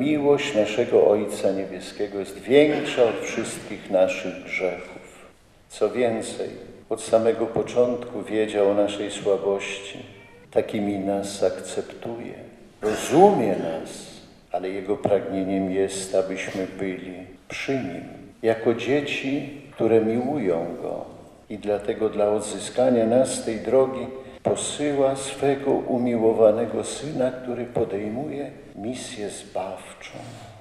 miłość naszego Ojca Niebieskiego jest większa od wszystkich naszych grzechów. Co więcej, od samego początku wiedział o naszej słabości, takimi nas akceptuje, rozumie nas, ale Jego pragnieniem jest, abyśmy byli przy Nim, jako dzieci, które miłują Go i dlatego dla odzyskania nas z tej drogi posyła swego umiłowanego Syna, który podejmuje misję zbawczą.